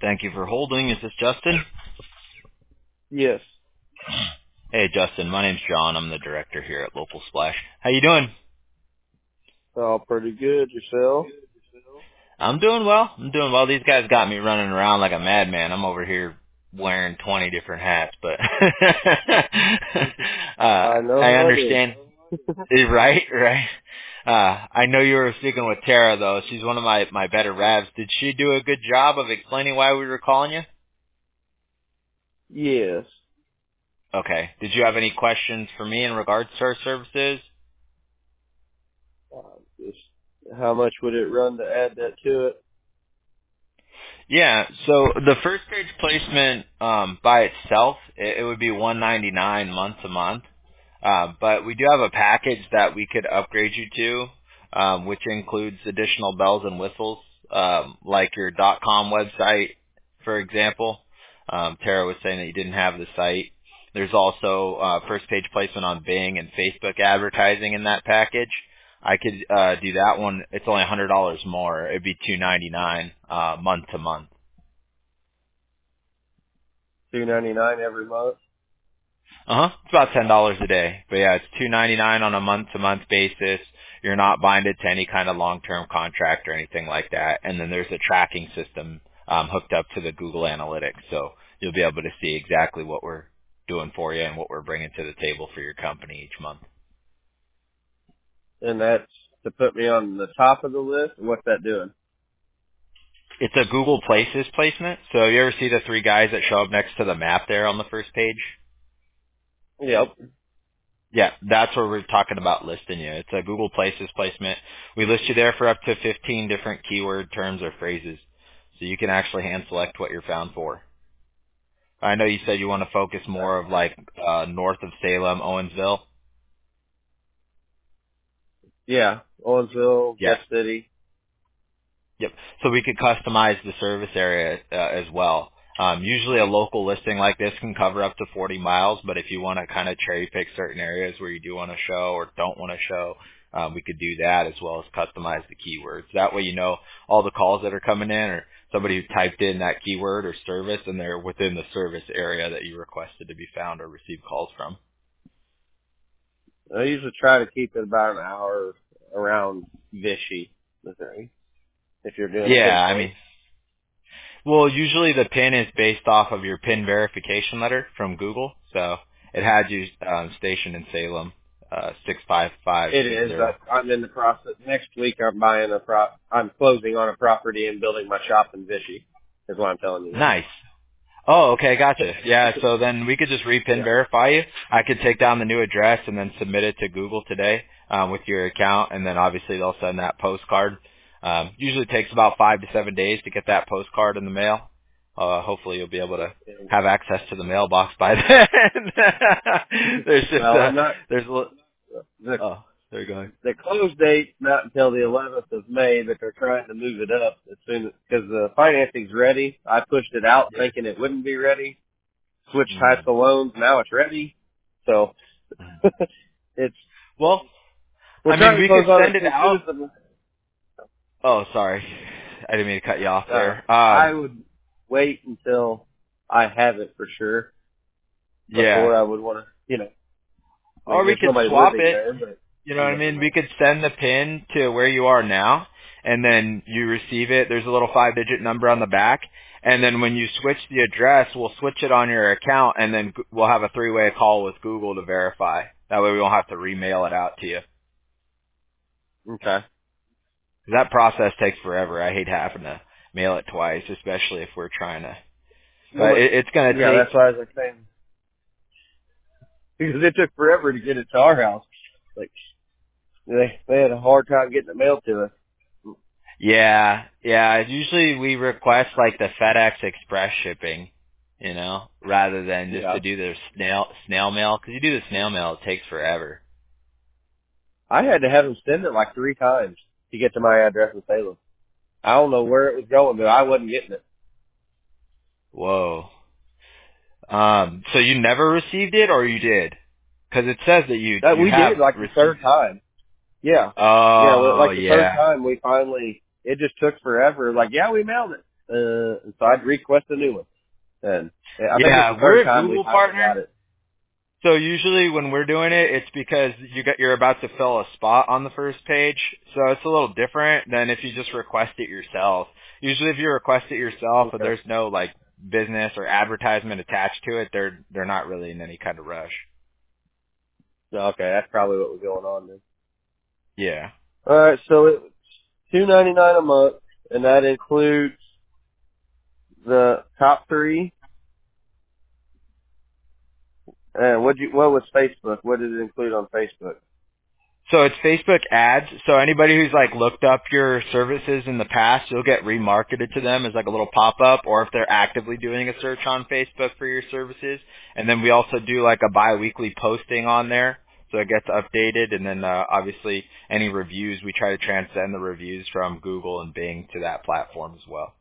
Thank you for holding. Is this Justin? Yes. Hey, Justin. My name's John. I'm the director here at Local Splash. How you doing? Oh, pretty good. Yourself? I'm doing well. These guys got me running around like a madman. I'm over here wearing 20 different hats, but I know I how it is. understand. Right. I know you were speaking with Tara, though. She's one of my better revs. Did she do a good job of explaining why we were calling you? Yes. Okay. Did you have any questions for me in regards to our services? Just how much would it run to add that to it? Yeah, so the first page placement by itself, it would be $199 month to month. But we do have a package that we could upgrade you to, which includes additional bells and whistles, like your .com website, for example. Tara was saying that you didn't have the site. There's also first page placement on Bing and Facebook advertising in that package. I could do that one. It's only $100 more. It'd be $299 month to month. $2.99 every month. It's about $10 a day. But yeah, it's $299 on a month to month basis. You're not binded to any kind of long term contract or anything like that. And then there's a tracking system hooked up to the Google Analytics, so you'll be able to see exactly what we're doing for you and what we're bringing to the table for your company each month. And that's to put me on the top of the list? What's that doing? It's a Google Places placement. So you ever see the three guys that show up next to the map there on the first page? Yep. Yeah, that's where we're talking about listing you. It's a Google Places placement. We list you there for up to 15 different keyword terms or phrases. So you can actually hand select what you're found for. I know you said you want to focus more of like north of Salem, Owensville. Yeah. Owensville, Yeah. West City. Yep. So we could customize the service area as well. Usually a local listing like this can cover up to 40 miles, but if you want to kind of cherry pick certain areas where you do want to show or don't want to show, we could do that as well as customize the keywords. That way you know all the calls that are coming in or somebody who typed in that keyword or service and they're within the service area that you requested to be found or receive calls from. I usually try to keep it about an hour around Vichy, Missouri, if you're doing Yeah, I pinpoint. mean, well, usually the PIN is based off of your PIN verification letter from Google. So it had you stationed in Salem, It is. 65560. I'm in the process. Next week, I'm closing on a property and building my shop in Vichy. Is what I'm telling you. Nice. Oh, okay, gotcha. Yeah, so then we could just re-PIN Yeah. verify you. I could take down the new address and then submit it to Google today with your account, and then obviously they'll send that postcard. Usually takes about 5 to 7 days to get that postcard in the mail. Hopefully you'll be able to have access to the mailbox by then. There's just Well, I'm not. there's a little, The, oh, there you go. the close date's not until the 11th of May, but they're trying to move it up as soon because the financing's ready. I pushed it out thinking it wouldn't be ready. Switched types Mm. of loans. Now it's ready. So it's Well, we're I mean, trying to we could close on send it it as soon out. as the. Oh, sorry. I didn't mean to cut you off there. I would wait until I have it for sure Yeah. before I would want to, Or we there's could nobody swap living it. there, but You know you what I never mean? We know. could send the pin to where you are now, and then you receive it. There's a little 5-digit number on the back. And then when you switch the address, we'll switch it on your account, and then we'll have a 3-way call with Google to verify. That way we won't have to remail it out to you. Okay. That process takes forever. I hate having to mail it twice, especially if we're trying to. Well, But it's going to yeah, take. that's why I was like saying, because it took forever to get it to our house. Like, they had a hard time getting it mailed to us. Yeah. Usually we request like the FedEx Express shipping, rather than just Yeah. to do the snail mail. Because you do the snail mail, it takes forever. I had to have them send it like 3 times to get to my address in Salem. I don't know where it was going, but I wasn't getting it. Whoa. So you never received it, or you did? Because it says that you That you we have did like the received third it. time. Yeah. Yeah, well, Oh like the third yeah. time we finally, it just took forever. Like, yeah, we mailed it. so I'd request a new one. And I think it's the Yeah, we're third a time we Google finally partner. got it. So usually when we're doing it, it's because you're about to fill a spot on the first page. So it's a little different than if you just request it yourself. Usually if you request it yourself and Okay. there's no like business or advertisement attached to it, they're not really in any kind of rush. Okay, that's probably what was going on then. Yeah. All right, so it's $2.99 a month, and that includes the top three. And what was Facebook? What did it include on Facebook? So it's Facebook ads. So anybody who's like looked up your services in the past, you'll get remarketed to them as like a little pop-up, or if they're actively doing a search on Facebook for your services. And then we also do like a bi-weekly posting on there. So it gets updated, and then obviously any reviews, we try to transcend the reviews from Google and Bing to that platform as well.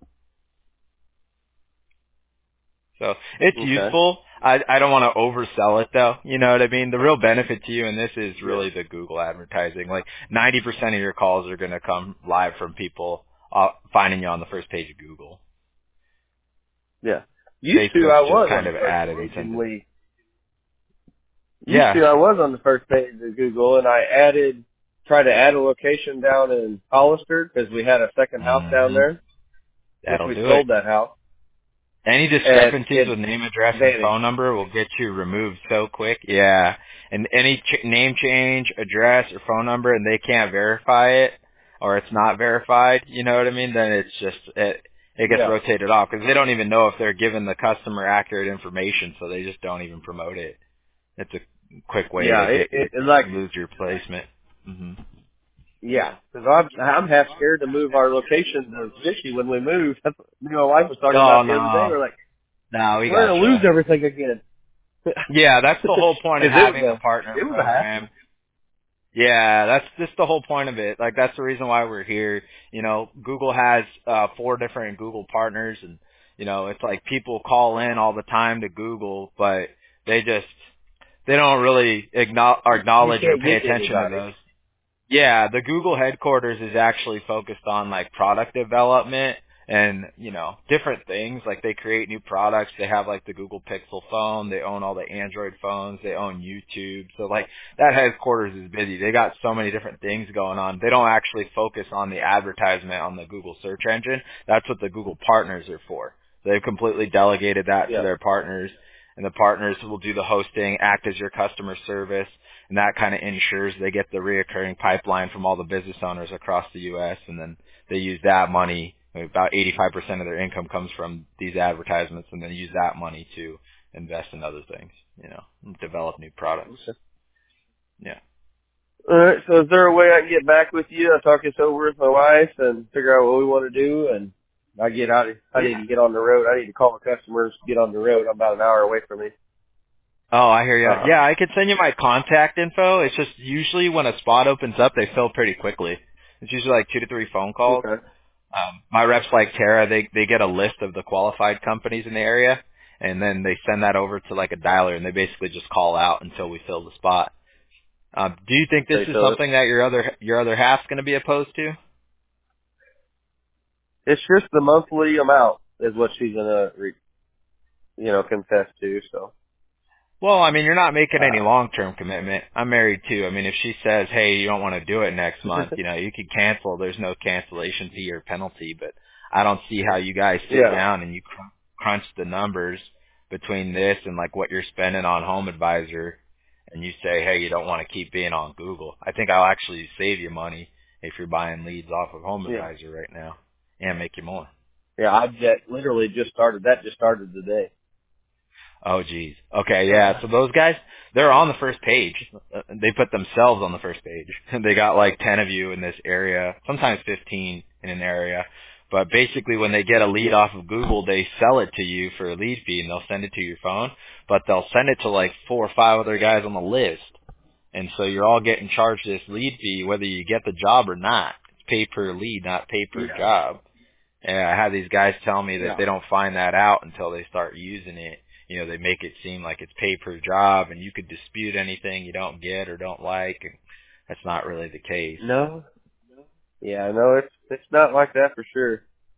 So it's Okay. useful. I don't want to oversell it though. You know what I mean? The real benefit to you in this is Yeah. really the Google advertising. Like 90% of your calls are going to come live from people finding you on the first page of Google. Yeah. Used to Facebook's I just was on kind the of first added page, and incentive. we used Yeah. to I was on the first page of Google, and I tried to add a location down in Hollister because we had a second house down Hmm. there, which That'll we do it. sold that house, Any and discrepancies it with name, address, and vanished. phone number will get you removed so quick. Yeah. And any name change, address, or phone number, and they can't verify it, or it's not verified, you know what I mean? Then it's just, it gets Yeah. rotated off because they don't even know if they're giving the customer accurate information, so they just don't even promote it. It's a quick way Yeah. to It like lose your placement. yeah, because I'm half scared to move our location to Vichy when we move. That's what me and my wife was talking Oh, about the other day. no. We're like, No, we we're gonna lose gotcha. everything again. Yeah, that's the whole point of Because having a partner it was a program. hassle. Yeah, that's just the whole point of it. Like that's the reason why we're here. You know, Google has 4 different Google partners, and you know, it's like people call in all the time to Google, but they don't really You acknowledge or can't pay get to attention to anybody. those. Yeah, the Google headquarters is actually focused on like product development and, you know, different things. Like they create new products. They have like the Google Pixel phone. They own all the Android phones. They own YouTube. So like that headquarters is busy. They got so many different things going on. They don't actually focus on the advertisement on the Google search engine. That's what the Google partners are for. They've completely delegated that to Yeah. their partners, and the partners will do the hosting, act as your customer service, and that kind of ensures they get the reoccurring pipeline from all the business owners across the U.S. And then they use that money. About 85% of their income comes from these advertisements, and then use that money to invest in other things, you know, and develop new products. Okay. Yeah. All right. So is there a way I can get back with you? I talk this over with my wife and figure out what we want to do, and I get out. I need Yeah. to get on the road. I need to call the customers, get on the road. I'm about an hour away from me. Oh, I hear you. Uh, Yeah, I could send you my contact info. It's just usually when a spot opens up, they fill pretty quickly. It's usually like 2 to 3 phone calls. okay. My reps like Tara, they get a list of the qualified companies in the area, and then they send that over to like a dialer, and they basically just call out until we fill the spot. Do you think this Okay. is So something that your other half's going to be opposed to? it's just the monthly amount is what she's gonna, confess to. So. Well, I mean, you're not making any Uh, long-term commitment. I'm married too. I mean, if she says, "Hey, you don't want to do it next month," you know, you could cancel. There's no cancellation fee or penalty. But I don't see how you guys sit yeah. down and you crunch the numbers between this and like what you're spending on Home Advisor, and you say, "Hey, you don't want to keep being on Google." I think I'll actually save you money if you're buying leads off of Home Yeah. Advisor right now, and make you more. Yeah. I literally just started. That just started today. Oh, geez. Okay, Uh, yeah. So those guys, they're on the first page. They put themselves on the first page. They got like 10 of you in this area, sometimes 15 in an area. But basically when they get a lead yeah. off of Google, they sell it to you for a lead fee and they'll send it to your phone. But they'll send it to like 4 or 5 other guys on the list. And so you're all getting charged this lead fee whether you get the job or not. It's pay per lead, not pay per Yeah. job. And I had these guys tell me that Yeah. they don't find that out until they start using it. You know, they make it seem like it's pay per job and you could dispute anything you don't get or don't like. And that's not really the case. No. Yeah. No. It's not like that for sure.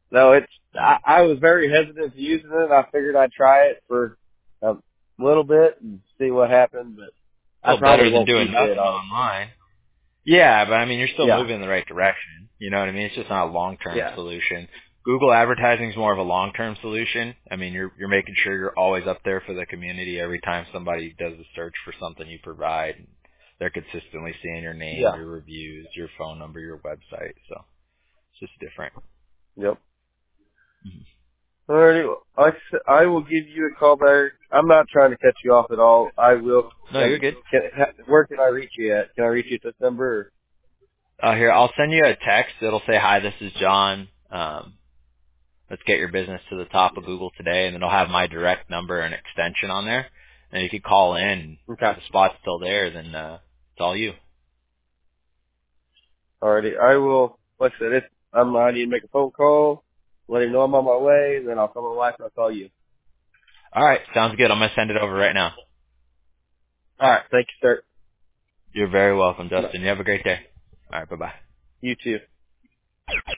No, I was very hesitant to using it. I figured I'd try it for a little bit and see what happened, but A I little probably better than won't doing keep it nothing on. online. Yeah, but I mean, you're still Yeah, moving in the right direction. You know what I mean? It's just not a long-term yeah, solution. Google advertising is more of a long-term solution. I mean, you're making sure you're always up there for the community every time somebody does a search for something you provide. They're consistently seeing your name, yeah. your reviews, your phone number, your website. So it's just different. Yep. Mhm. Alrighty, I will give you a call back. I'm not trying to cut you off at all. I will. No, you're good. Where can I reach you at? Can I reach you at this number? Or? Here, I'll send you a text. It'll say, "Hi, this is John. Let's get your business to the top of Google today," and then it'll have my direct number and extension on there. And you can call in. Okay. If the spot's still there, then it's all you. Alrighty, I will. Like I said, I need to make a phone call, let him know I'm on my way, then I'll call my wife and I'll call you. All right, sounds good. I'm gonna send it over right now. Alright, thank you, sir. You're very welcome, Bye. Dustin. You have a great day. All right, bye bye. You too.